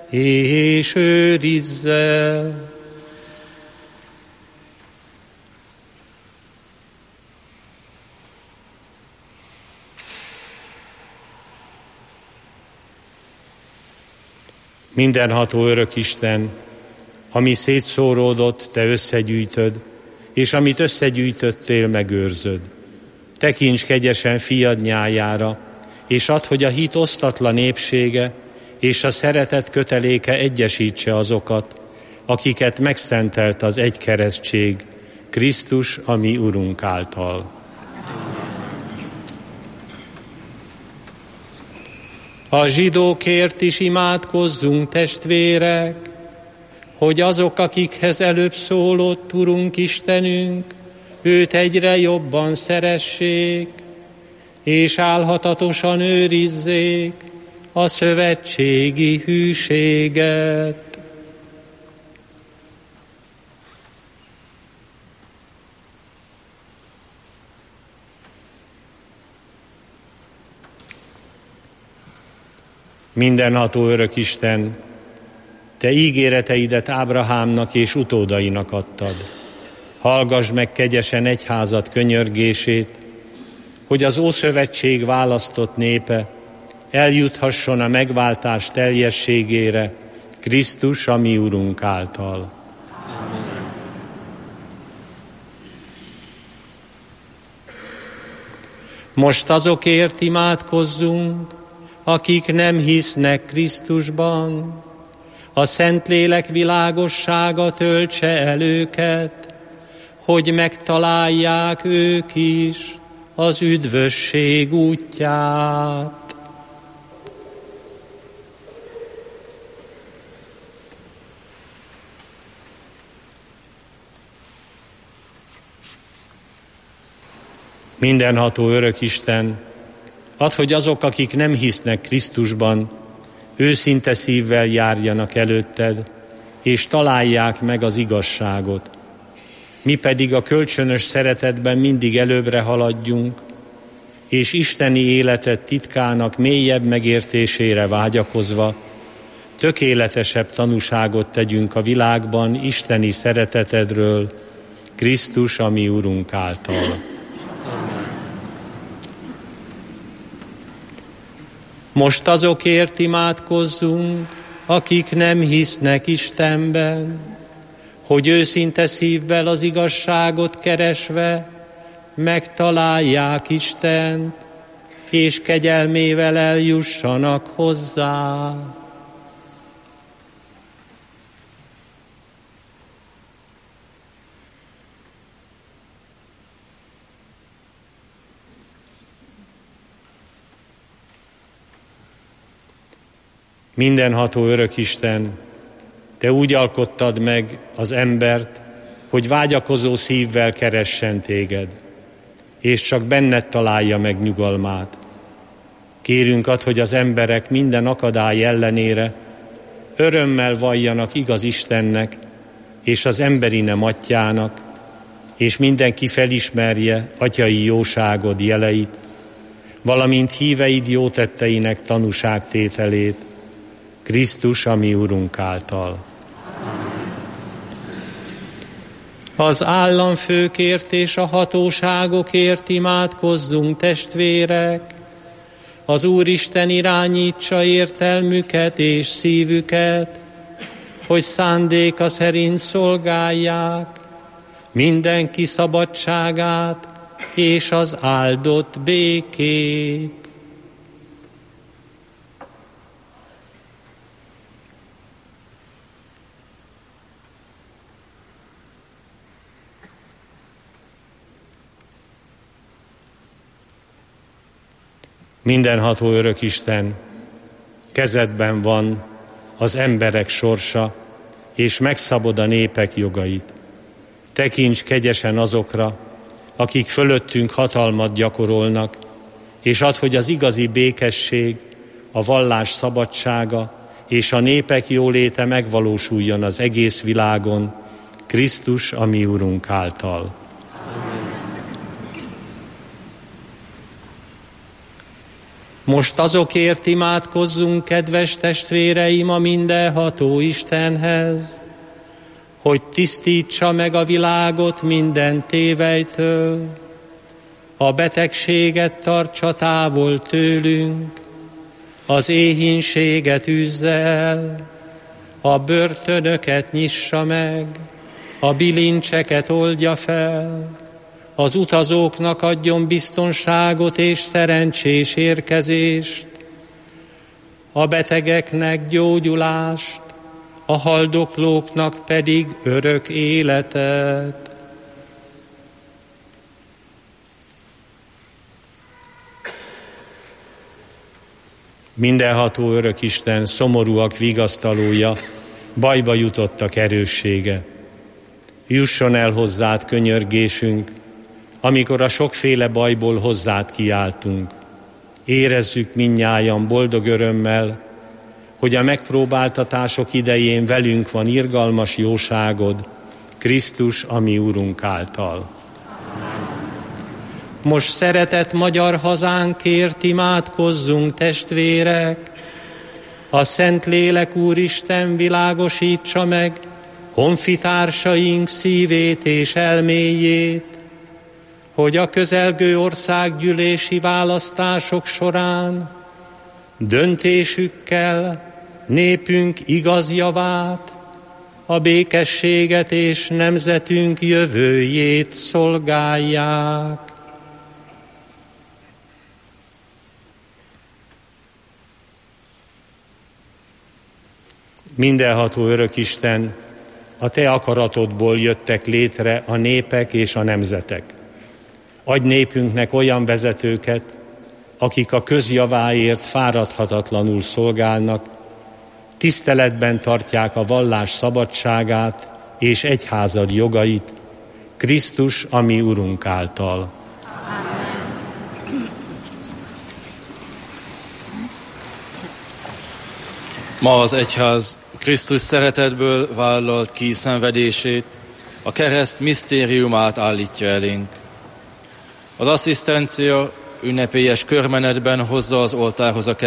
és őrizzel. Mindenható örök Isten, ami szétszóródott, te összegyűjtöd, és amit összegyűjtöttél, megőrzöd. Tekints kegyesen fiad nyájára, és add, hogy a hit osztatlan népsége és a szeretet köteléke egyesítse azokat, akiket megszentelt az egy keresztség, Krisztus, a mi Urunk által. A zsidókért is imádkozzunk, testvérek, hogy azok, akikhez előbb szólott Urunk Istenünk, őt egyre jobban szeressék, és álhatatosan őrizzék a szövetségi hűséget. Mindenható örök Isten, te ígéreteidet Ábrahámnak és utódainak adtad. Hallgasd meg kegyesen egyházad könyörgését, hogy az Ószövetség választott népe eljuthasson a megváltás teljességére, Krisztus, a mi Urunk által. Amen. Most azokért imádkozzunk, akik nem hisznek Krisztusban. A Szentlélek világossága töltse el őket, hogy megtalálják ők is az üdvösség útját. Mindenható örök Isten, add, hogy azok, akik nem hisznek Krisztusban, őszinte szívvel járjanak előtted, és találják meg az igazságot. Mi pedig a kölcsönös szeretetben mindig előbbre haladjunk, és isteni életet titkának mélyebb megértésére vágyakozva, tökéletesebb tanúságot tegyünk a világban isteni szeretetedről, Krisztus, a mi Urunk által. Most azokért imádkozzunk, akik nem hisznek Istenben, hogy őszinte szívvel az igazságot keresve megtalálják Istent, és kegyelmével eljussanak hozzá. Mindenható örök Isten, te úgy alkottad meg az embert, hogy vágyakozó szívvel keressen téged, és csak benned találja meg nyugalmát. Kérünk add, hogy az emberek minden akadály ellenére örömmel valljanak igaz Istennek és az emberi nem atyának, és mindenki felismerje atyai jóságod jeleit, valamint híveid jótetteinek tanúságtételét, Krisztus, a mi Urunk által. Az államfőkért és a hatóságokért imádkozzunk, testvérek, az Úristen irányítsa értelmüket és szívüket, hogy szándéka szerint szolgálják mindenki szabadságát és az áldott békét. Mindenható örök Isten, kezedben van az emberek sorsa, és megszabod a népek jogait. Tekints kegyesen azokra, akik fölöttünk hatalmat gyakorolnak, és add, hogy az igazi békesség, a vallás szabadsága és a népek jóléte megvalósuljon az egész világon, Krisztus, a mi Urunk által. Most azokért imádkozzunk, kedves testvéreim, a mindenható Istenhez, hogy tisztítsa meg a világot minden tévelytől, a betegséget tartsa távol tőlünk, az éhínséget űzze el, a börtönöket nyissa meg, a bilincseket oldja fel, az utazóknak adjon biztonságot és szerencsés érkezést, a betegeknek gyógyulást, a haldoklóknak pedig örök életet. Mindenható örök Isten, szomorúak vigasztalója, bajba jutottak erőssége. Jusson el hozzád könyörgésünk, amikor a sokféle bajból hozzád kiáltunk. Érezzük mindnyájan boldog örömmel, hogy a megpróbáltatások idején velünk van irgalmas jóságod, Krisztus, a mi Urunk által. Most szeretett magyar hazánkért imádkozzunk, testvérek! A Szentlélek Úristen világosítsa meg honfitársaink szívét és elméjét, hogy a közelgő országgyűlési választások során döntésükkel népünk igaz javát, a békességet és nemzetünk jövőjét szolgálják. Mindenható örök Isten, a te akaratodból jöttek létre a népek és a nemzetek. Adj népünknek olyan vezetőket, akik a közjaváért fáradhatatlanul szolgálnak, tiszteletben tartják a vallás szabadságát és egyházad jogait, Krisztus, a mi Urunk által. Ma az egyház Krisztus szeretetből vállalt ki szenvedését, a kereszt misztériumát állítja elénk. Az asszisztencia ünnepélyes körmenetben hozza az oltárhoz a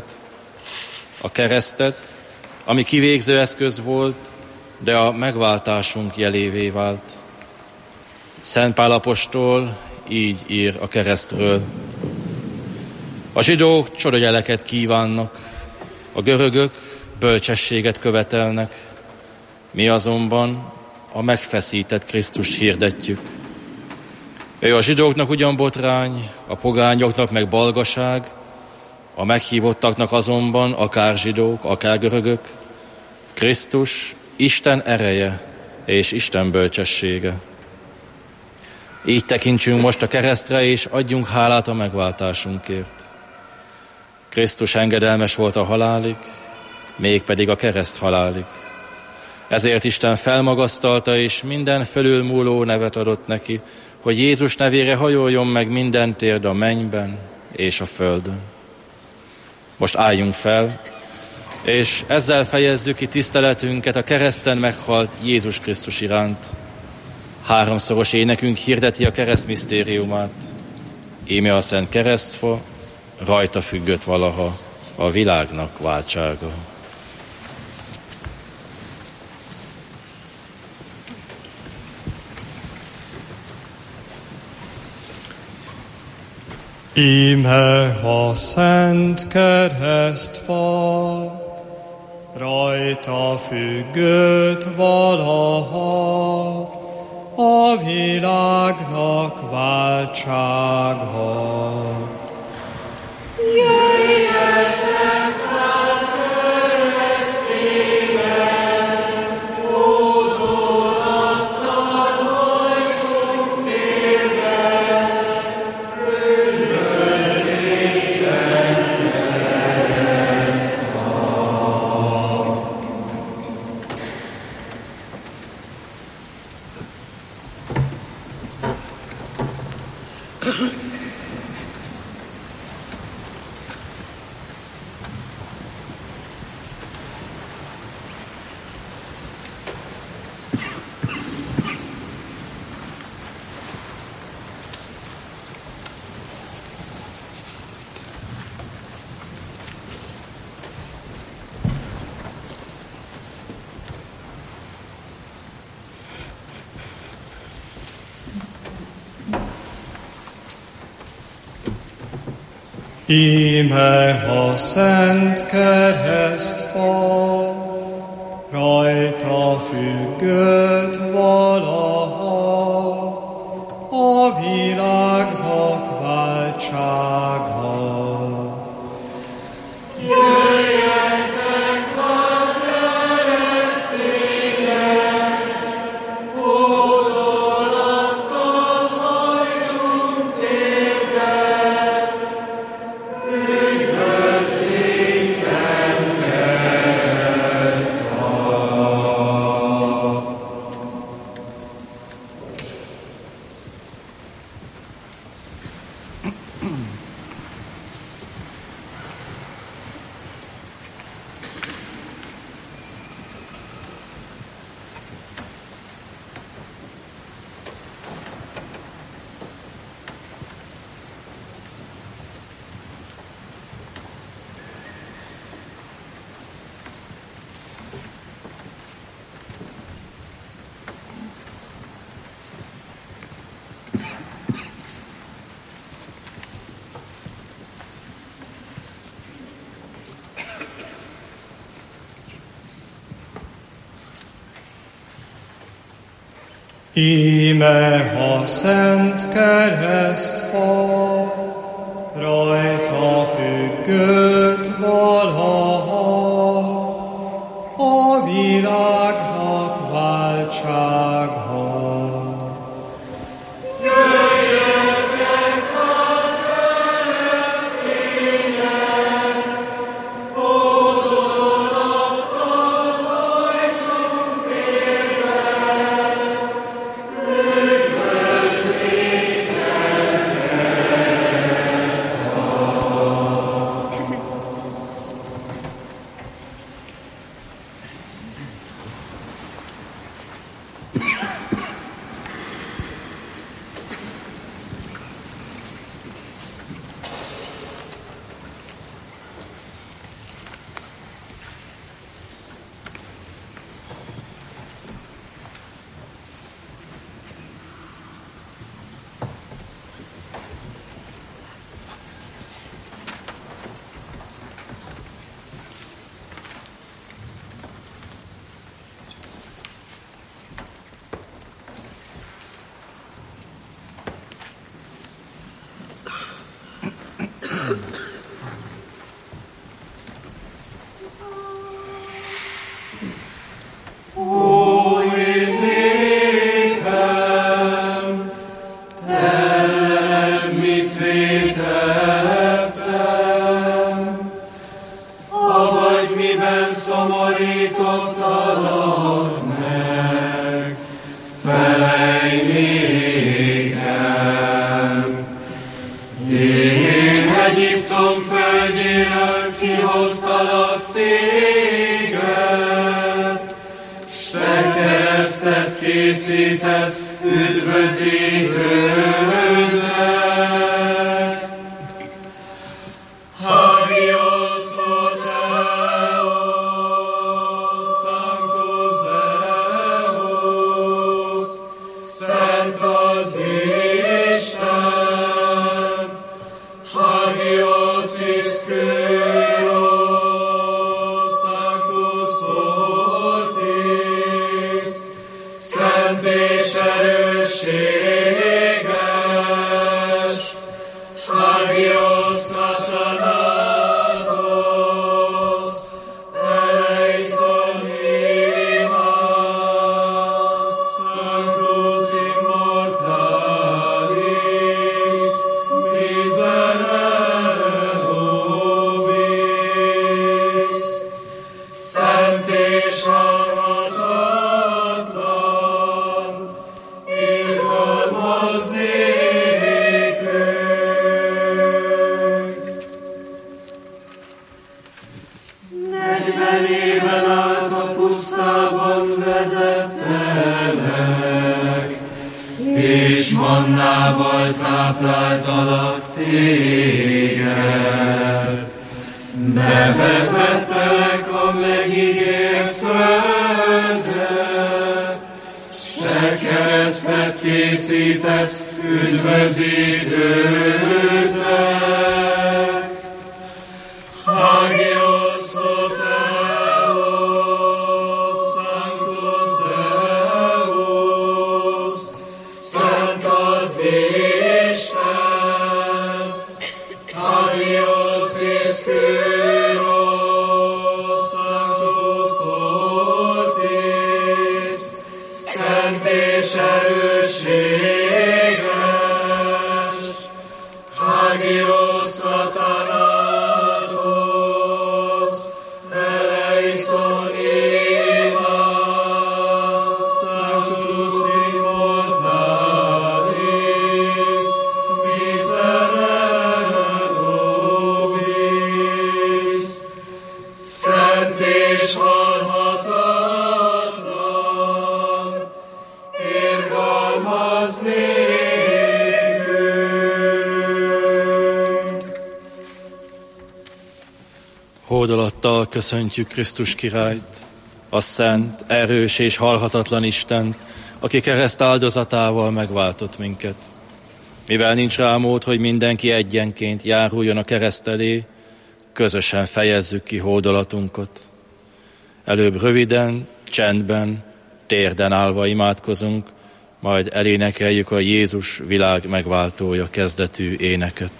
keresztet, ami kivégző eszköz volt, de a megváltásunk jelévé vált. Szent Pál apostol így ír a keresztről. A zsidók csodajeleket kívánnak, a görögök bölcsességet követelnek, mi azonban a megfeszített Krisztust hirdetjük. Ő a zsidóknak ugyan botrány, a pogányoknak meg balgaság, a meghívottaknak azonban akár zsidók, akár görögök, Krisztus Isten ereje és Isten bölcsessége. Így tekintsünk most a keresztre, és adjunk hálát a megváltásunkért. Krisztus engedelmes volt a halálig, mégpedig a kereszt halálig. Ezért Isten felmagasztalta, és minden fölülmúló nevet adott neki, hogy Jézus nevére hajoljon meg minden térd a mennyben és a földön. Most álljunk fel, és ezzel fejezzük ki tiszteletünket a kereszten meghalt Jézus Krisztus iránt. Háromszoros énekünk hirdeti a kereszt misztériumát. Íme a szent keresztfa, rajta függött valaha a világnak váltsága. Íme a szent keresztfa, rajta függött valaha a világnak váltsága. Jöjjetek át köröztében, ódulattad olcsunk térben, üdvözlégy szent keresztfa. Íme a szent keresztfa, rajta függött valaha a világnak váltsága. Jöjjetek a keresztények, hódolattal hajtsunk térdet, üdvözlégy szent keresztfa. Íme a szent keresztfa, rajta függött valaha a világnak váltsága. Jöjjetek a keresztények, hódolattal hajtsunk térdet, üdvözlégy szent keresztfa. Ó, én népem, te mit vétettem, avagy miben szomorítottalak meg, felej nékem. Én Egyiptom földjéről kihoztalak téged, s te keresztet készítesz üdvözítődnek. Hagios o Theos, Sanctus Deus, Szent az Isten, Hagios is Kyrios, Sanctus fortis, Szent és erősséges, Hagios Nathanatos, eleison imas, Sanctus immortalis, miserere nobis, Szent és halhatatlan, irgalmaz nékünk. 40 éven át a pusztában vezettelek, és mannával tápláltalak téged. Bevezettelek a megígért földre, s te keresztet készítesz üdvözítődnek. hódolattal köszöntjük Krisztus királyt, a szent, erős és halhatatlan Istent, aki kereszt áldozatával megváltott minket. Mivel nincs rá mód, hogy mindenki egyenként járuljon a kereszt elé, közösen fejezzük ki hódolatunkat. Előbb röviden, csendben, térden állva imádkozunk, majd elénekeljük a Jézus világ megváltója kezdetű éneket.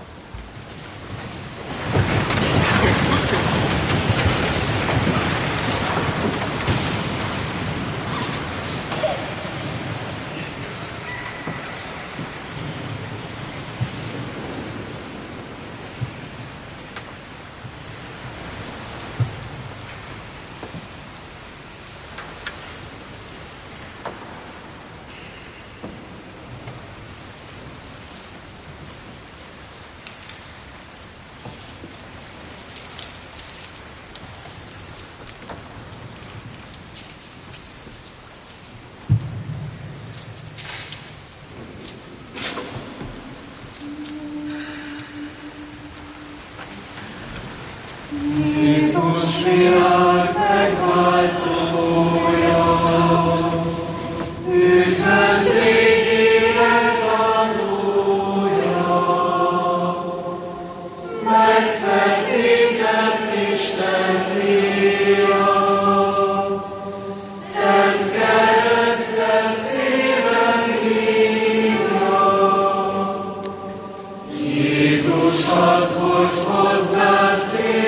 Jézus világ megváltója, üdvözlégy élet adója, megfeszített Isten fia, szent keresztet szívem hívja. Jézus add, hogy hozzád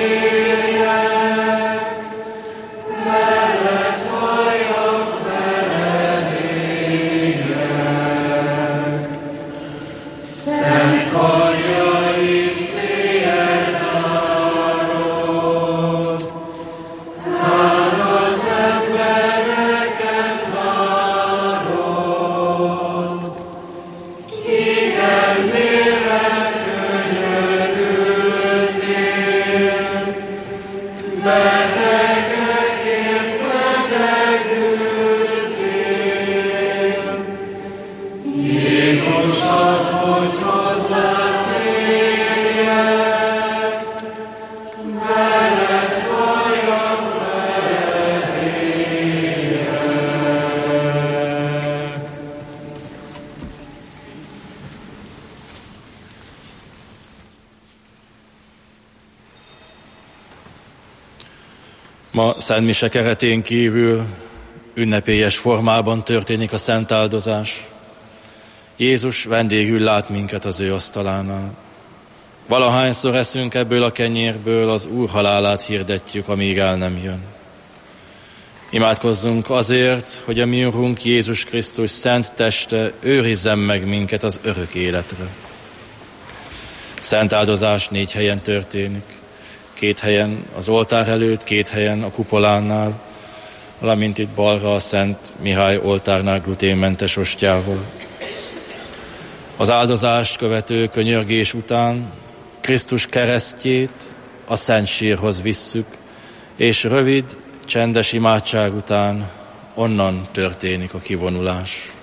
Ma Szent Mise keretén kívül ünnepélyes formában történik a szent áldozás. Jézus vendégül lát minket az ő asztalánál. Valahányszor eszünk ebből a kenyérből, az Úr halálát hirdetjük, amíg el nem jön. Imádkozzunk azért, hogy a mi Urunk Jézus Krisztus szent teste őrizzen meg minket az örök életre. Szent áldozás 4 helyen történik. 2 helyen az oltár előtt, 2 helyen a kupolánál, valamint itt balra a Szent Mihály oltárnál gluténmentes ostjával. Az áldozást követő könyörgés után Krisztus keresztjét a Szent Sírhoz visszük, és rövid, csendes imádság után onnan történik a kivonulás.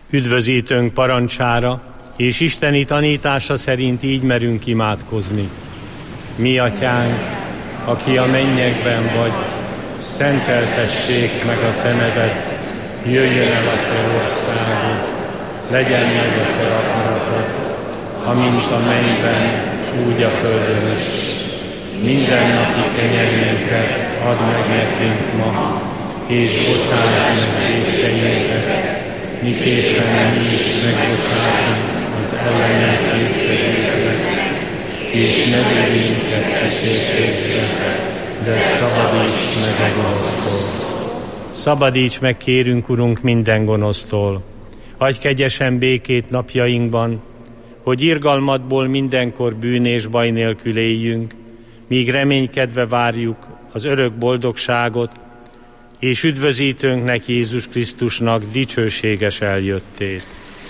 Üdvözítőnk parancsára és isteni tanítása szerint így merünk imádkozni. Mi atyánk, aki a mennyekben vagy, szenteltessék meg a te neved, jöjjön el a te országod, legyen meg a te akaratod, amint a mennyben, úgy a földön is. Mindennapi kenyerünket add meg nekünk ma, és bocsáss meg vétkeinket, miképpen mi is megbocsátunk az ellenünk vétkezésnek, és ne vigy minket kísértésbe, de szabadíts meg a gonosztól. Szabadíts meg, kérünk, Urunk, minden gonosztól. Adj kegyesen békét napjainkban, hogy irgalmadból mindenkor bűn és baj nélkül éljünk, míg reménykedve várjuk az örök boldogságot, és üdvözítőnknek, Jézus Krisztusnak dicsőséges eljöttét.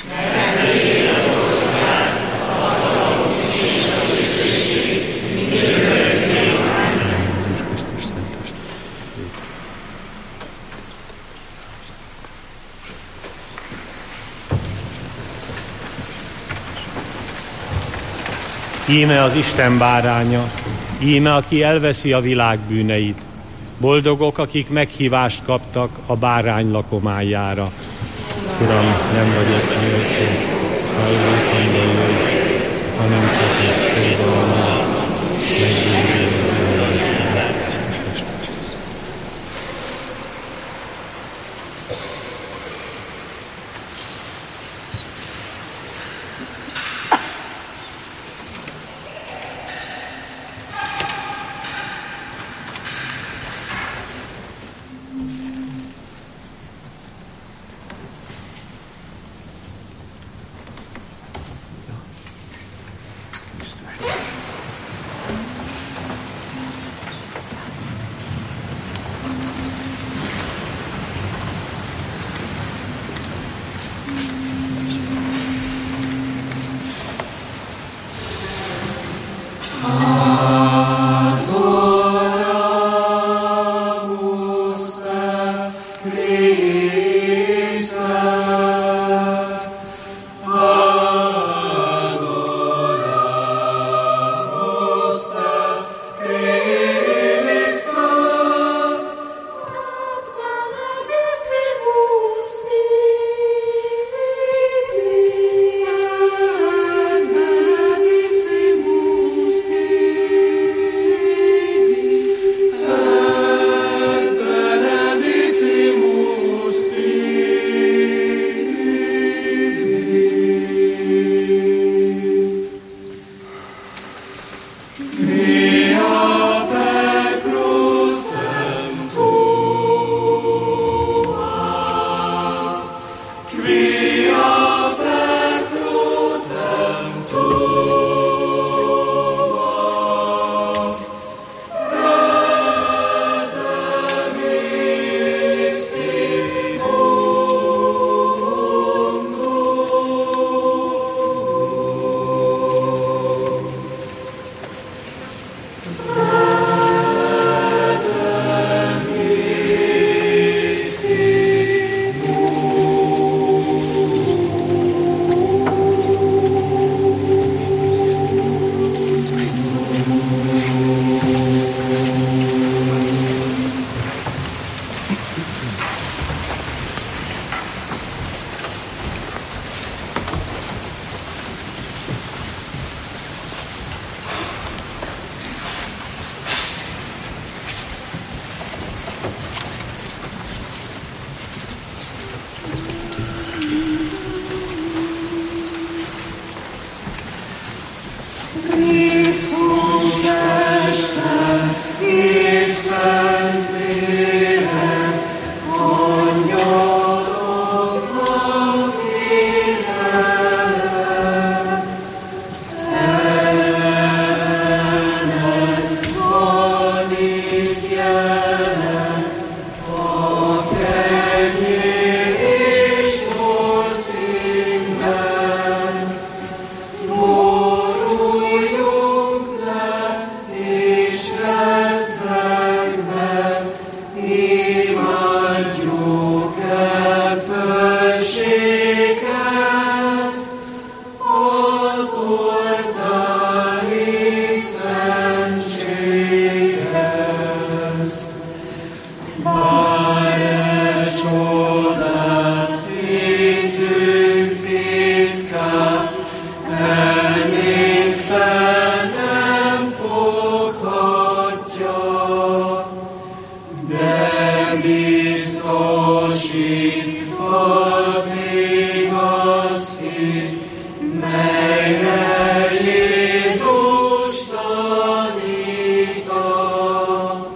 Íme az Isten báránya, íme aki elveszi a világ bűneit. Boldogok, akik meghívást kaptak a bárány lakomájára. Uram, nem vagyok méltó, hallgatóan jöjj, hanem csak egy szépen, meggyőző az életet. Imádjuk el fölséget. Bár csodát hittünk titkát, elménk fel nem foghatja, de biztosít az igaz hit, melyre Jézus tanított.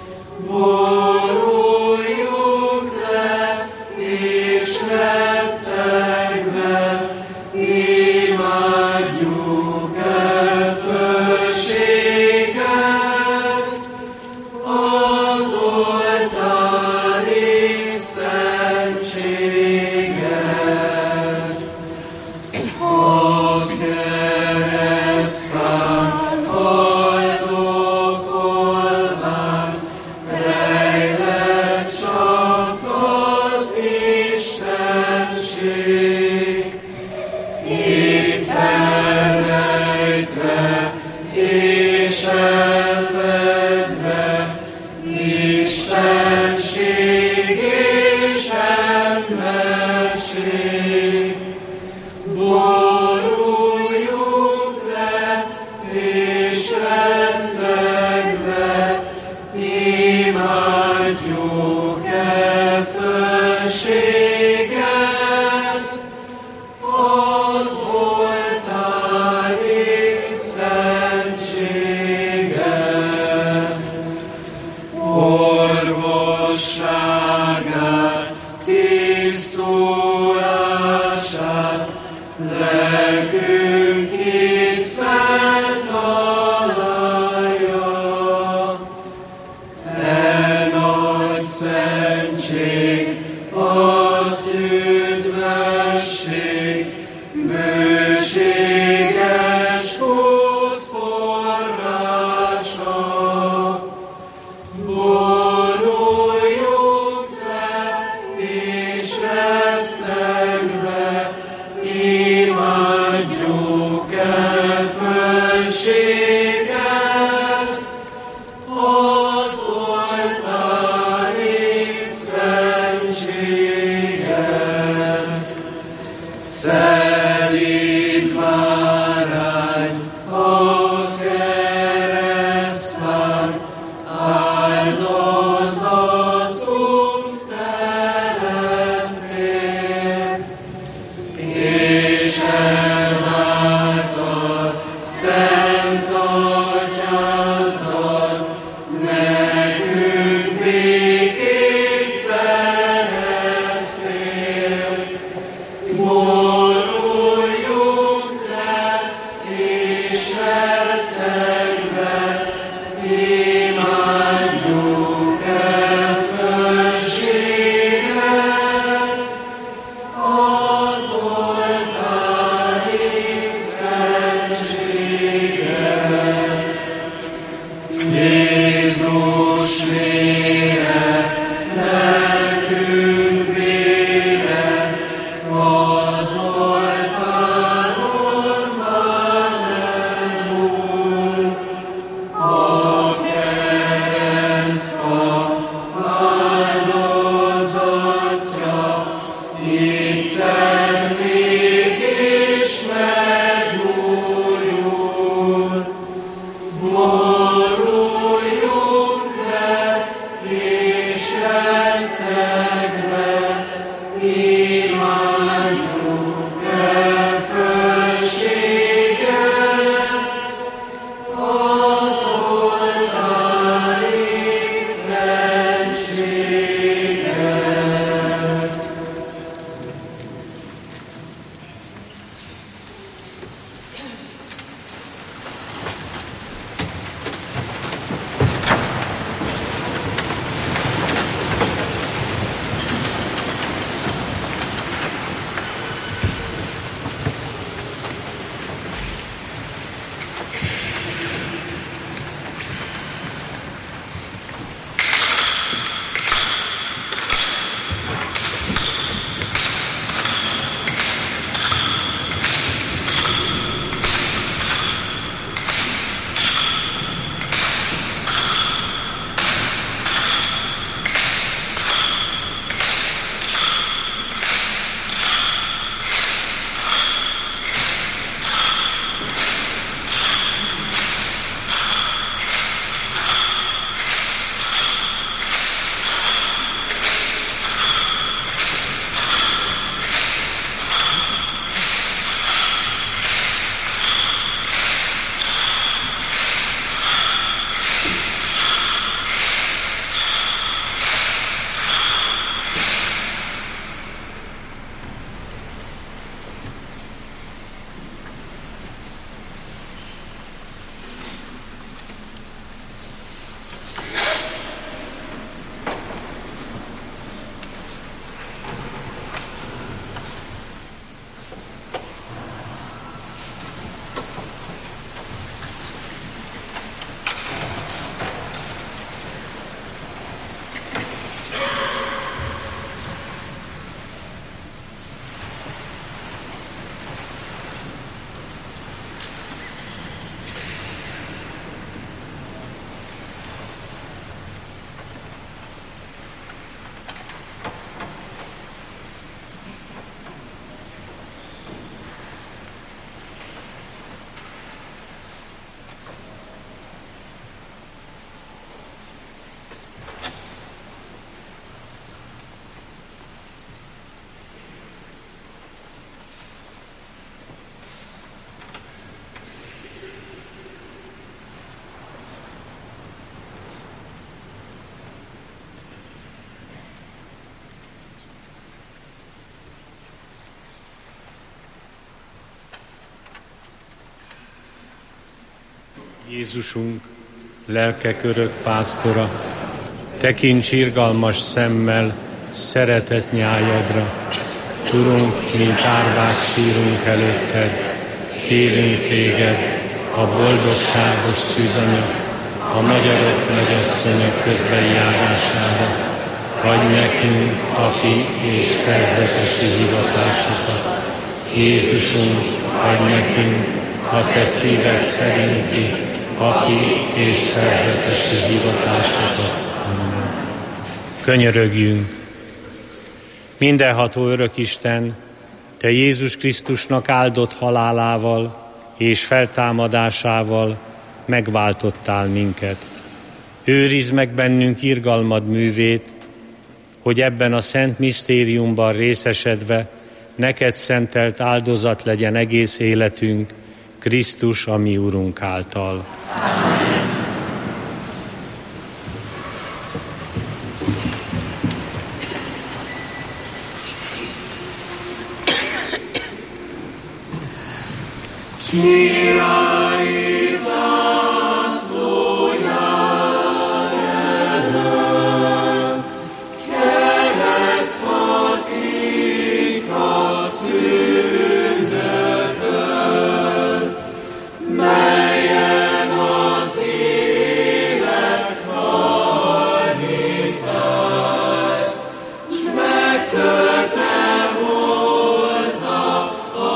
Boruljuk le, és rettegve, imádjuk el fölséget, az oltári szentséget. A keresztfán haldokolván rejlett csak az Istenség. Itt elrejtve és elfedve Istenség és emberség. Boruljuk le és rettegve, imádjuk el fölséget, az oltári szentséget. Orvosságát, tisztulását lelkünk itt feltalálja. E nagy szentség, az üdvösség, bőséges út forrása. Boruljuk le, Jézusunk, lelkek örök pásztora, tekints irgalmas szemmel szeretett nyájadra. Urunk, mint árvák sírunk előtted, kérünk téged, a boldogságos szűzanya, a magyarok nagyasszonya közbeni járására. Adj nekünk papi és szerzetesi hivatásokat. Jézusunk, adj nekünk a te szíved szerinti papi és szerzetesi hivatásokat. Amen. Könyörögjünk! Mindenható örök Isten, te Jézus Krisztusnak áldott halálával és feltámadásával megváltottál minket. Őrizd meg bennünk irgalmad művét, hogy ebben a szent misztériumban részesedve neked szentelt áldozat legyen egész életünk, Krisztus, a mi Urunk által. Amen. Királyi zászlóján elől, keresztfát iktat tündököl, melyen az élet halni szállt, s megtölte volna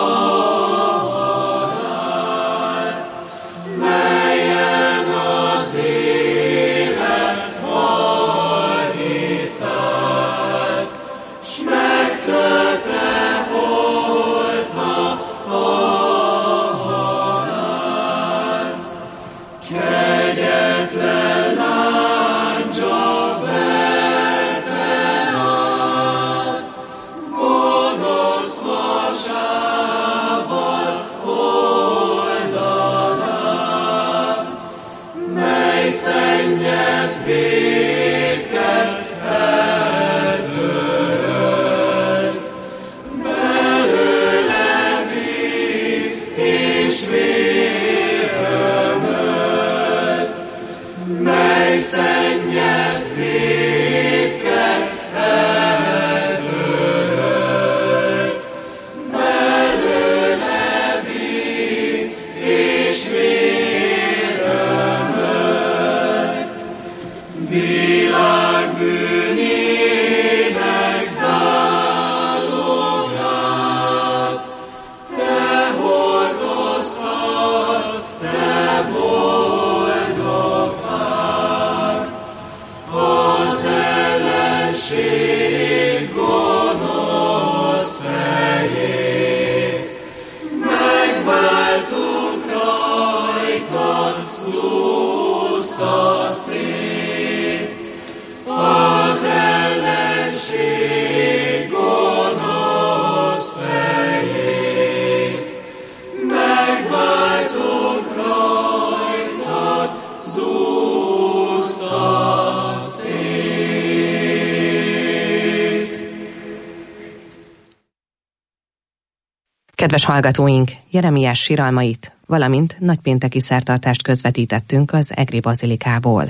Kedves hallgatóink, Jeremiás síralmait, valamint nagypénteki szertartást közvetítettünk az Egri Bazilikából.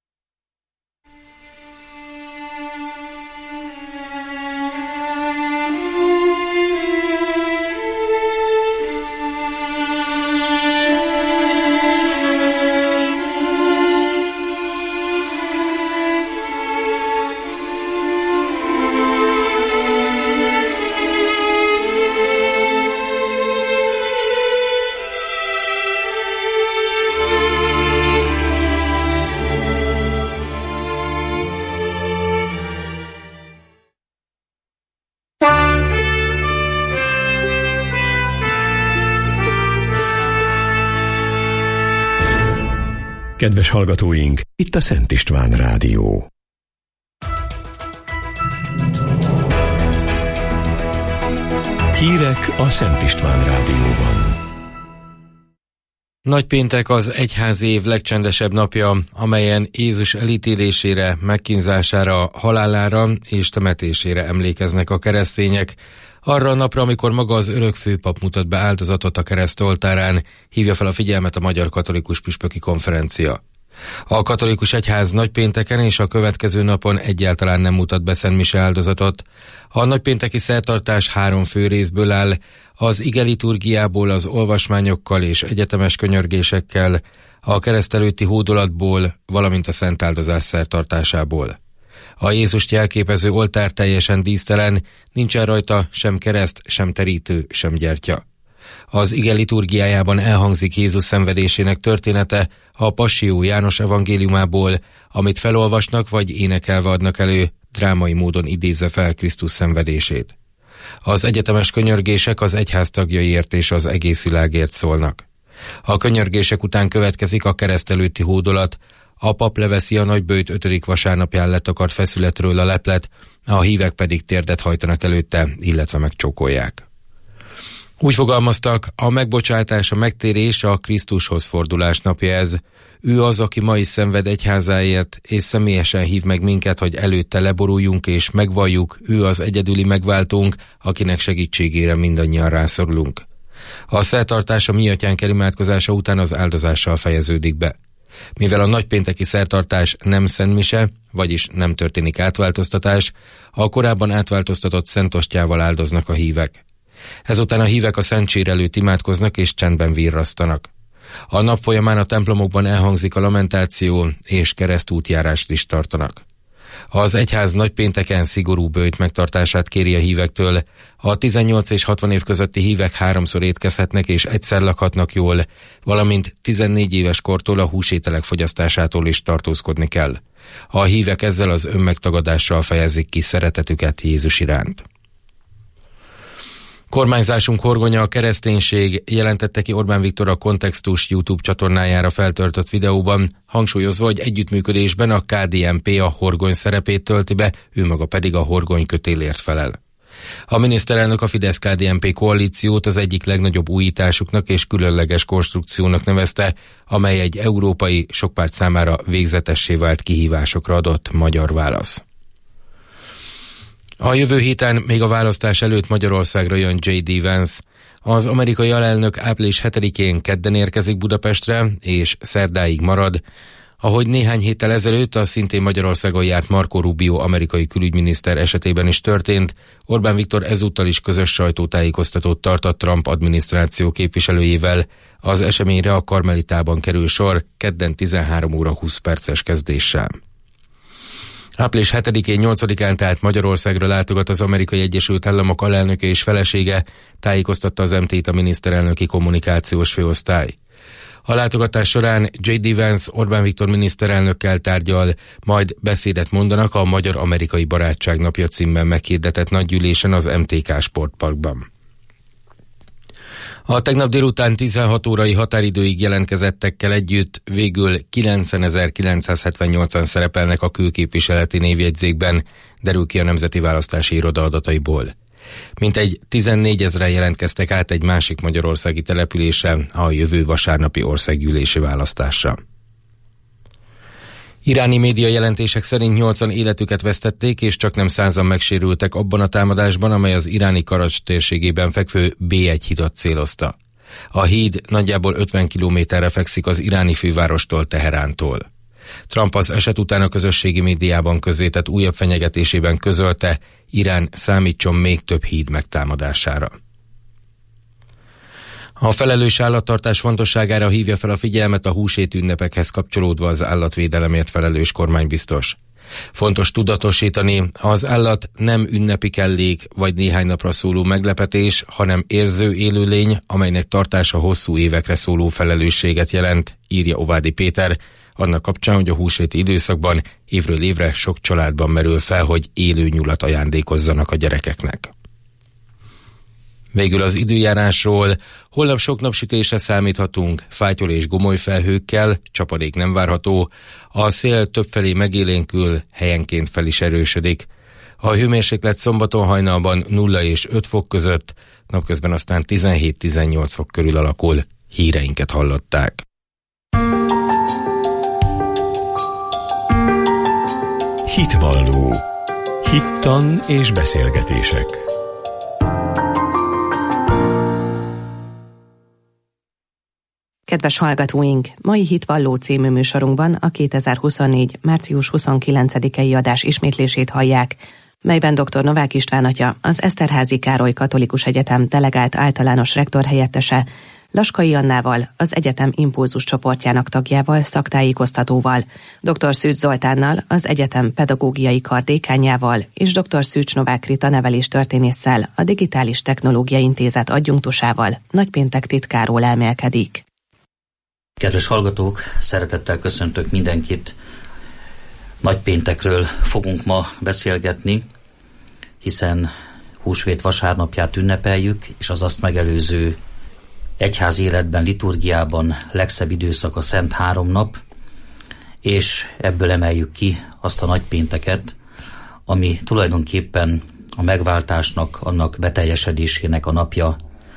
Kedves hallgatóink, itt a Szent István Rádió. Hírek a Szent István Rádióban. Nagypéntek az egyházi év legcsendesebb napja, amelyen Jézus elítélésére, megkínzására, halálára és temetésére emlékeznek a keresztények. Arra a napra, amikor maga az örök főpap mutat be áldozatot a kereszt oltárán, hívja fel a figyelmet a Magyar Katolikus Püspöki Konferencia. A katolikus egyház nagypénteken és a következő napon egyáltalán nem mutat be szentmise áldozatot. A nagypénteki szertartás 3 fő részből áll, az igeliturgiából, az olvasmányokkal és egyetemes könyörgésekkel, a kereszt előtti hódolatból, valamint a szentáldozás szertartásából. A Jézust jelképező oltár teljesen dísztelen, nincsen rajta sem kereszt, sem terítő, sem gyertya. Az ige liturgiájában elhangzik Jézus szenvedésének története a Passió János evangéliumából, amit felolvasnak vagy énekelve adnak elő, drámai módon idézve fel Krisztus szenvedését. Az egyetemes könyörgések az egyház tagjaiért és az egész világért szólnak. A könyörgések után következik a kereszt előtti hódolat, a pap leveszi a nagyböjt 5. vasárnapján letakart feszületről a leplet, a hívek pedig térdet hajtanak előtte, illetve megcsókolják. Úgy fogalmaztak, a megbocsátás, a megtérés, a Krisztushoz fordulás napja ez. Ő az, aki ma is szenved egyházáért, és személyesen hív meg minket, hogy előtte leboruljunk és megvalljuk, ő az egyedüli megváltónk, akinek segítségére mindannyian rászorulunk. A szertartás a Mi Atyánk elimádkozása után az áldozással fejeződik be. Mivel a nagypénteki szertartás nem szentmise, vagyis nem történik átváltoztatás, a korábban átváltoztatott szentostyával áldoznak a hívek. Ezután a hívek a szentsér előtt imádkoznak és csendben virrasztanak. A nap folyamán a templomokban elhangzik a lamentáció és keresztútjárást is tartanak. Az egyház nagypénteken szigorú böjt megtartását kéri a hívektől. A 18 és 60 év közötti hívek 3-szor étkezhetnek és egyszer lakhatnak jól, valamint 14 éves kortól a húsételek fogyasztásától is tartózkodni kell. A hívek ezzel az önmegtagadással fejezik ki szeretetüket Jézus iránt. Kormányzásunk horgonya a kereszténység, jelentette ki Orbán Viktor a Kontextus YouTube csatornájára feltöltött videóban, hangsúlyozva, hogy együttműködésben a KDNP a horgony szerepét tölti be, ő maga pedig a horgony kötélért felel. A miniszterelnök a Fidesz-KDNP koalíciót az egyik legnagyobb újításuknak és különleges konstrukciónak nevezte, amely egy európai, sok párt számára végzetessé vált kihívásokra adott magyar válasz. A jövő héten, még a választás előtt Magyarországra jön J.D. Vance. Az amerikai alelnök április 7-én kedden érkezik Budapestre, és szerdáig marad. Ahogy néhány héttel ezelőtt a szintén Magyarországon járt Marco Rubio amerikai külügyminiszter esetében is történt, Orbán Viktor ezúttal is közös sajtótájékoztatót tartott Trump adminisztráció képviselőjével. Az eseményre a Karmelitában kerül sor kedden 13 óra 20 perces kezdéssel. Április 7-én 8-án tehát Magyarországra látogat az Amerikai Egyesült Államok alelnöke és felesége, tájékoztatta az MT-t a miniszterelnöki kommunikációs főosztály. A látogatás során J.D. Vance Orbán Viktor miniszterelnökkel tárgyal, majd beszédet mondanak a Magyar-Amerikai Barátság Napja címmel meghirdetett nagygyűlésen az MTK Sportparkban. A tegnap délután 16 órai határidőig jelentkezettekkel együtt végül 90.978-an szerepelnek a külképviseleti névjegyzékben, derül ki a Nemzeti Választási Iroda adataiból. Mintegy 14 000-en jelentkeztek át egy másik magyarországi településre a jövő vasárnapi országgyűlési választásra. Iráni média jelentések szerint 80 életüket vesztették, és csaknem 100-an megsérültek abban a támadásban, amely az iráni Karacs térségében fekvő B1 hidat célozta. A híd nagyjából 50 kilométerre fekszik az iráni fővárostól, Teherántól. Trump az eset után a közösségi médiában közzétett újabb fenyegetésében közölte, Irán számítson még több híd megtámadására. A felelős állattartás fontosságára hívja fel a figyelmet a húsét ünnepekhez kapcsolódva az állatvédelemért felelős kormánybiztos. Fontos tudatosítani, az állat nem ünnepi kellék vagy néhány napra szóló meglepetés, hanem érző élőlény, amelynek tartása hosszú évekre szóló felelősséget jelent, írja Ovádi Péter, annak kapcsán, hogy a húsvéti időszakban évről évre sok családban merül fel, hogy élő nyulat ajándékozzanak a gyerekeknek. Végül az időjárásról. Holnap sok napsütésre számíthatunk, fátyol és gomoly felhőkkel, csapadék nem várható. A szél többfelé megélénkül, helyenként fel is erősödik. A hőmérséklet szombaton hajnalban 0 és 5 fok között, napközben aztán 17-18 fok körül alakul. Híreinket hallották. Hitvalló. Hittan és beszélgetések. Kedves hallgatóink, mai Hitvalló című műsorunkban a 2024. március 29-i adás ismétlését hallják, melyben dr. Novák István atya, az Eszterházy Károly Katolikus Egyetem delegált általános rektor helyettese, Laskai Annával, az egyetem impulzus csoportjának tagjával, szaktájékoztatóval, dr. Szűcs Zoltánnal, az egyetem pedagógiai kar dékánjával és dr. Szűcs Novák Rita neveléstörténésszel, a Digitális Technológiai Intézet adjunktusával nagypéntek titkáról elmélkedik. Kedves hallgatók, szeretettel köszöntök mindenkit. Nagypéntekről fogunk ma beszélgetni, hiszen húsvét vasárnapját ünnepeljük, és az azt megelőző egyházi életben, liturgiában legszebb időszak a Szent Háromnap, és ebből emeljük ki azt a nagypénteket, ami tulajdonképpen a megváltásnak, annak beteljesedésének a napja.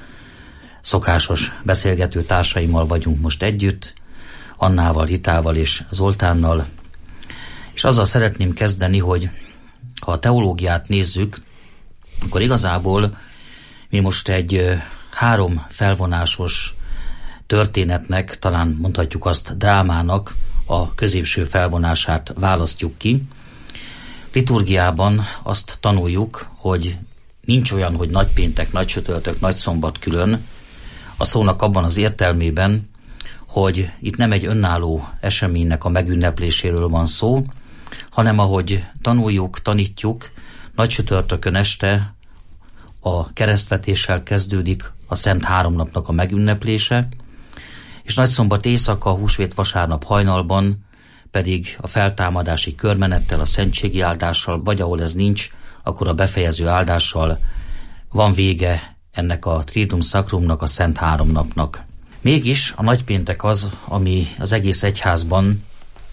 Szokásos beszélgető társaimmal vagyunk most együtt, Annával, Ritával és Zoltánnal, és azzal szeretném kezdeni, hogy ha a teológiát nézzük, akkor igazából mi most egy 3 felvonásos történetnek, talán mondhatjuk azt drámának a középső felvonását választjuk ki. Liturgiában azt tanuljuk, hogy nincs olyan, hogy nagypéntek, nagycsütörtök, nagyszombat külön, a szónak abban az értelmében, hogy itt nem egy önálló eseménynek a megünnepléséről van szó, hanem ahogy tanuljuk, tanítjuk, nagycsütörtökön este a keresztvetéssel kezdődik a Szent Háromnapnak a megünneplése, és nagyszombat éjszaka, húsvét vasárnap hajnalban pedig a feltámadási körmenettel, a szentségi áldással, vagy ahol ez nincs, akkor a befejező áldással van vége ennek a Triduum Sacrumnak, a Szent Háromnapnak. Mégis a nagypéntek az, ami az egész egyházban,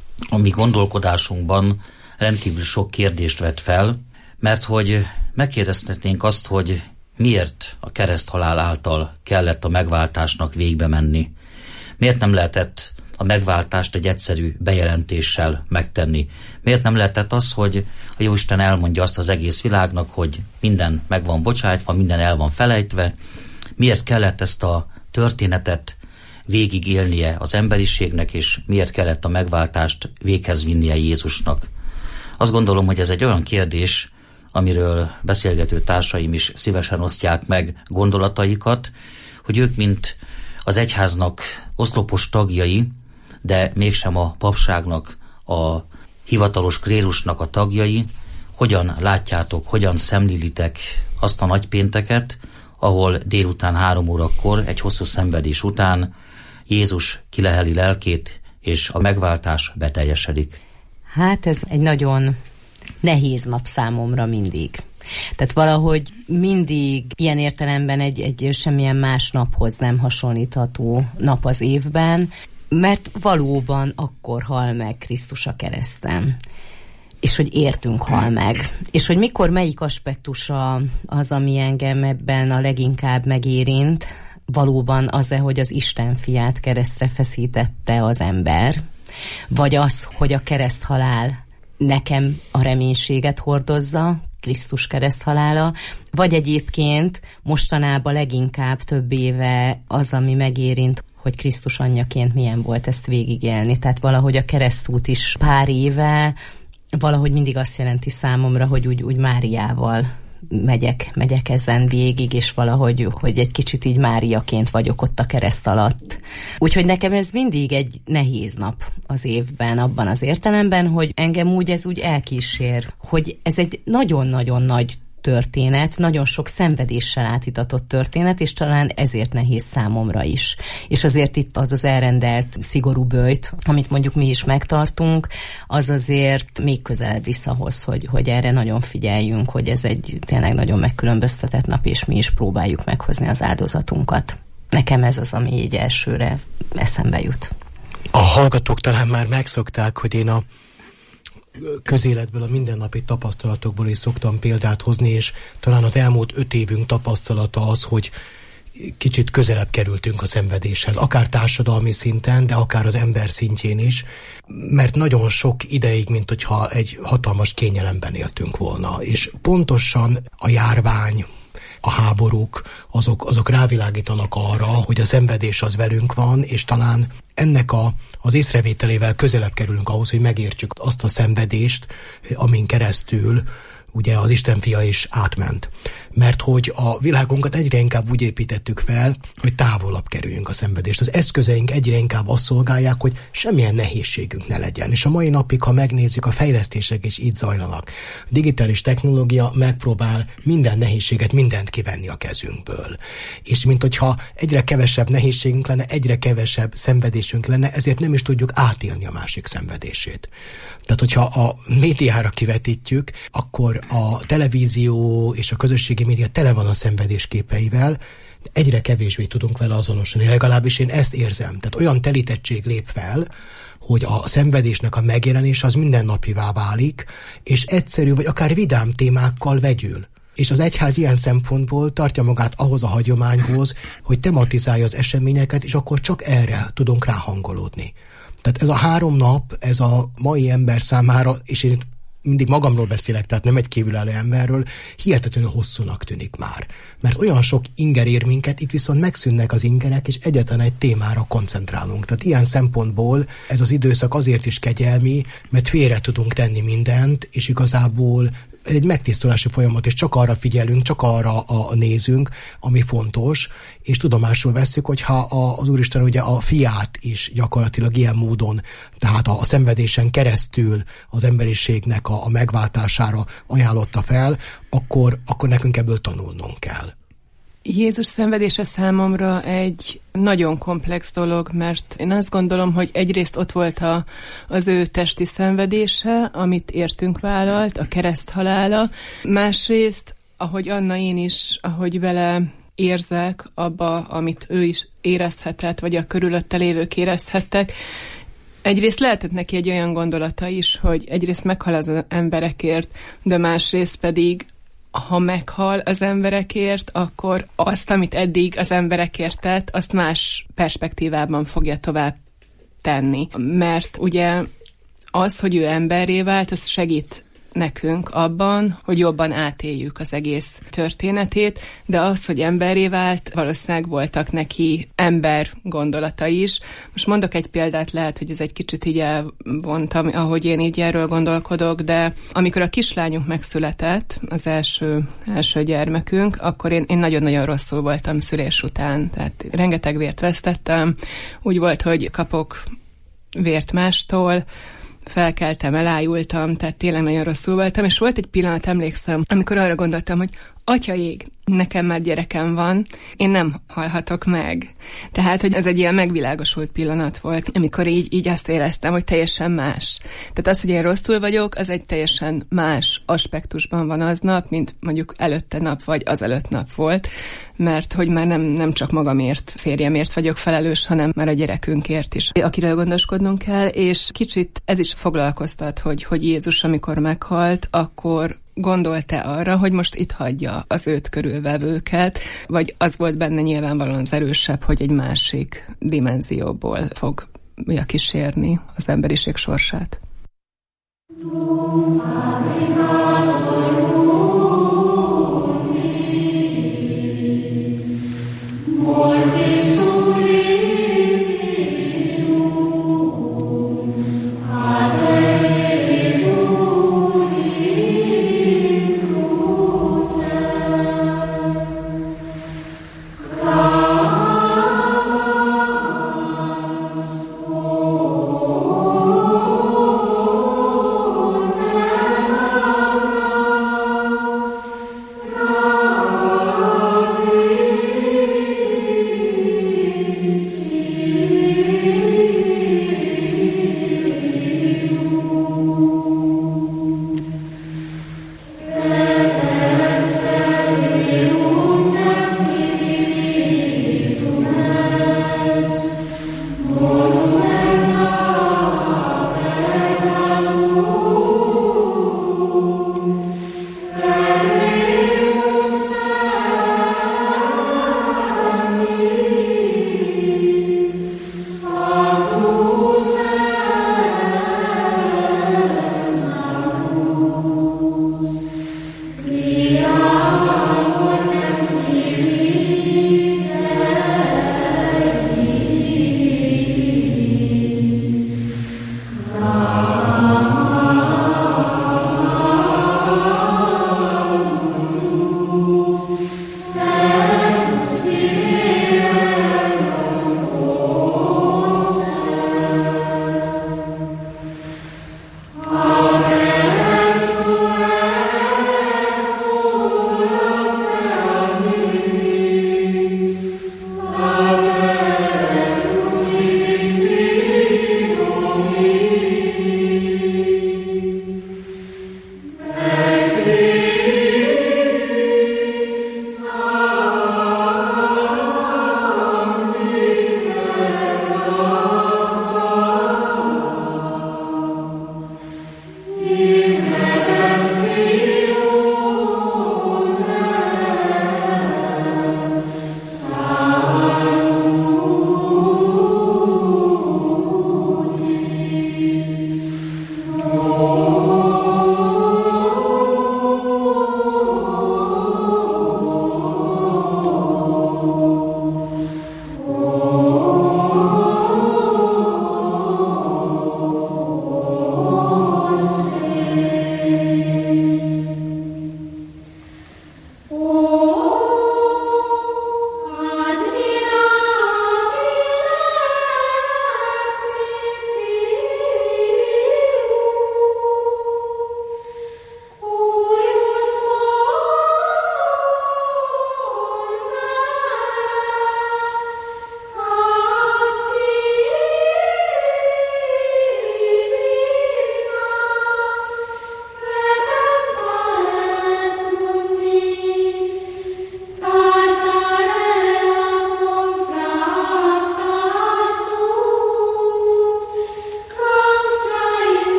a mi gondolkodásunkban rendkívül sok kérdést vet fel, mert hogy megkérdezhetnénk azt, hogy miért a kereszthalál által kellett a megváltásnak végbe menni. Miért nem lehetett a megváltást egy egyszerű bejelentéssel megtenni? Miért nem lehetett az, hogy a Jóisten elmondja azt az egész világnak, hogy minden meg van bocsájtva, minden el van felejtve? Miért kellett ezt a történetet végigélnie az emberiségnek, és miért kellett a megváltást véghez vinnie Jézusnak? Azt gondolom, hogy ez egy olyan kérdés, amiről beszélgető társaim is szívesen osztják meg gondolataikat, hogy ők, mint az egyháznak oszlopos tagjai, de mégsem a papságnak, a hivatalos klérusnak a tagjai, hogyan látjátok, hogyan szemlélitek azt a nagypénteket, ahol délután 3 órakor, egy hosszú szenvedés után Jézus kileheli lelkét, és a megváltás beteljesedik. Hát ez egy nagyon nehéz nap számomra mindig. Tehát valahogy mindig ilyen értelemben egy semmilyen más naphoz nem hasonlítható nap az évben, mert valóban akkor hal meg Krisztus a kereszten. És hogy értünk hal meg. És hogy mikor melyik aspektusa az, ami engem ebben a leginkább megérint, valóban az-e, hogy az Isten fiát keresztre feszítette az ember, vagy az, hogy a kereszthalál nekem a reménységet hordozza, Krisztus kereszthalála, vagy egyébként mostanában leginkább több éve az, ami megérint, hogy Krisztus anyjaként milyen volt ezt végigélni. Tehát valahogy a keresztút is pár éve valahogy mindig azt jelenti számomra, hogy úgy Máriával megyek ezen végig, és valahogy hogy egy kicsit így Máriaként vagyok ott a kereszt alatt. Úgyhogy nekem ez mindig egy nehéz nap az évben, abban az értelemben, hogy engem ez úgy elkísér, hogy ez egy nagyon-nagyon nagy történet, nagyon sok szenvedéssel átitatott történet, és talán ezért nehéz számomra is. És azért itt az elrendelt szigorú böjt, amit mondjuk mi is megtartunk, az azért még közelebb visszahoz, hogy erre nagyon figyeljünk, hogy ez egy tényleg nagyon megkülönböztetett nap, és mi is próbáljuk meghozni az áldozatunkat. Nekem ez az, ami így elsőre eszembe jut. A hallgatók talán már megszokták, hogy én a közéletből, a mindennapi tapasztalatokból is szoktam példát hozni, és talán az elmúlt 5 évünk tapasztalata az, hogy kicsit közelebb kerültünk a szenvedéshez, akár társadalmi szinten, de akár az ember szintjén is, mert nagyon sok ideig, mint hogyha egy hatalmas kényelemben éltünk volna, és pontosan a járvány, a háborúk, azok rávilágítanak arra, hogy a szenvedés az velünk van, és talán ennek az észrevételével közelebb kerülünk ahhoz, hogy megértsük azt a szenvedést, amin keresztül ugye az Isten fia is átment. Mert hogy a világunkat egyre inkább úgy építettük fel, hogy távolabb kerüljünk a szenvedést. Az eszközeink egyre inkább azt szolgálják, hogy semmilyen nehézségünk ne legyen. És a mai napig, ha megnézzük, a fejlesztések is így zajlanak. A digitális technológia megpróbál minden nehézséget, mindent kivenni a kezünkből. És mint hogyha egyre kevesebb nehézségünk lenne, egyre kevesebb szenvedésünk lenne, ezért nem is tudjuk átélni a másik szenvedését. Tehát, hogyha a médiára kivetítjük, akkor a televízió és a közösségi média tele van a szenvedés képeivel, egyre kevésbé tudunk vele azonosulni. Legalábbis én ezt érzem. Tehát olyan telítettség lép fel, hogy a szenvedésnek a megjelenése az mindennapivá válik, és egyszerű vagy akár vidám témákkal vegyül. És az egyház ilyen szempontból tartja magát ahhoz a hagyományhoz, hogy tematizálja az eseményeket, és akkor csak erre tudunk ráhangolódni. Tehát ez a 3 nap, ez a mai ember számára, és én mindig magamról beszélek, tehát nem egy kívülálló emberről, hihetetlenül hosszúnak tűnik már. Mert olyan sok inger ér minket, itt viszont megszűnnek az ingerek, és egyetlen egy témára koncentrálunk. Tehát ilyen szempontból ez az időszak azért is kegyelmi, mert félre tudunk tenni mindent, és igazából egy megtisztulási folyamat, és csak arra figyelünk, csak arra nézünk, ami fontos, és tudomásul vesszük, hogyha az Úristen ugye a fiát is gyakorlatilag ilyen módon, tehát a szenvedésen keresztül az emberiségnek a megváltására ajánlotta fel, akkor nekünk ebből tanulnunk kell. Jézus szenvedése számomra egy nagyon komplex dolog, mert én azt gondolom, hogy egyrészt ott volt az ő testi szenvedése, amit értünk vállalt, a kereszthalála, másrészt, ahogy Anna, én is, ahogy vele érzek abba, amit ő is érezhetett, vagy a körülötte lévők érezhettek, egyrészt lehetett neki egy olyan gondolata is, hogy egyrészt meghal az emberekért, de másrészt pedig ha meghal az emberekért, akkor azt, amit eddig az emberekért tett, azt más perspektívában fogja tovább tenni. Mert ugye az, hogy ő emberré vált, az segít nekünk abban, hogy jobban átéljük az egész történetét, de az, hogy emberré vált, valószínűleg voltak neki ember gondolata is. Most mondok egy példát, lehet, hogy ez egy kicsit így elvontam, ahogy én így erről gondolkodok, de amikor a kislányunk megszületett, az első gyermekünk, akkor én nagyon-nagyon rosszul voltam szülés után. Tehát rengeteg vért vesztettem, úgy volt, hogy kapok vért mástól, felkeltem, elájultam, tehát tényleg nagyon rosszul voltam, és volt egy pillanat, emlékszem, amikor arra gondoltam, hogy Atya ég, nekem már gyerekem van, én nem halhatok meg. Tehát, hogy ez egy ilyen megvilágosult pillanat volt, amikor így azt éreztem, hogy teljesen más. Tehát az, hogy én rosszul vagyok, az egy teljesen más aspektusban van aznap, mint mondjuk előtte nap, vagy azelőtt nap volt, mert hogy már nem csak magamért, férjemért vagyok felelős, hanem már a gyerekünkért is, akiről gondoskodnunk kell, és kicsit ez is foglalkoztat, hogy Jézus, amikor meghalt, akkor gondolt-e arra, hogy most itt hagyja az őt körülvevőket, vagy az volt benne nyilvánvalóan az erősebb, hogy egy másik dimenzióból fogja kísérni az emberiség sorsát? Oh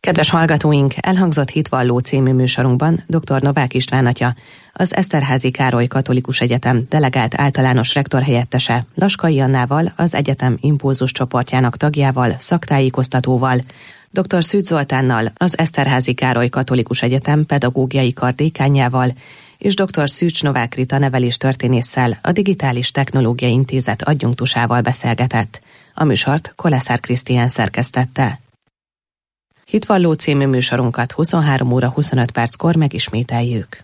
Kedves hallgatóink, elhangzott Hitvalló című műsorunkban dr. Novák István atya, az Eszterházy Károly Katolikus Egyetem delegált általános rektor helyettese Laskai Annával, az egyetem impulzus csoportjának tagjával, szaktájékoztatóval, dr. Szűcs Zoltánnal, az Eszterházy Károly Katolikus Egyetem pedagógiai kar dékánjával, és dr. Szűcs Novák Rita neveléstörténésszel, a Digitális Technológiai Intézet adjunktusával beszélgetett. A műsort Koleszár Krisztián szerkesztette. Hitvalló című műsorunkat 23 óra 25 perckor megismételjük.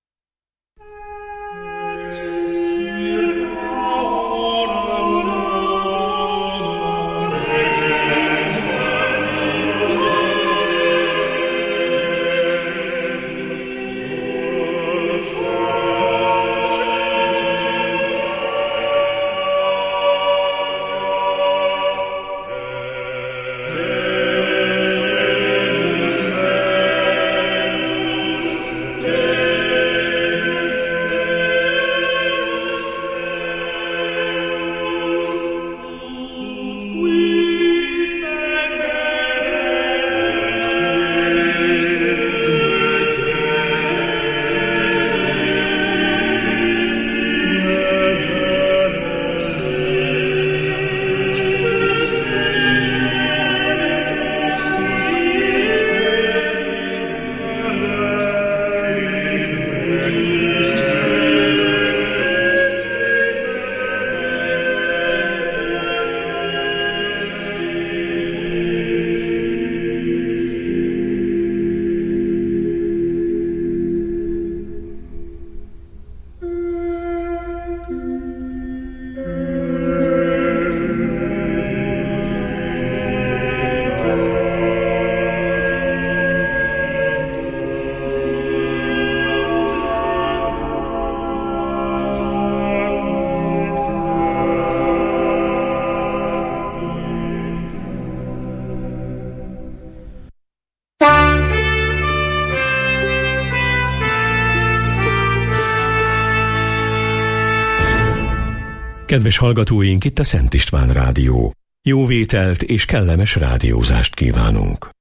Kedves hallgatóink, itt a Szent István Rádió. Jó vételt és kellemes rádiózást kívánunk.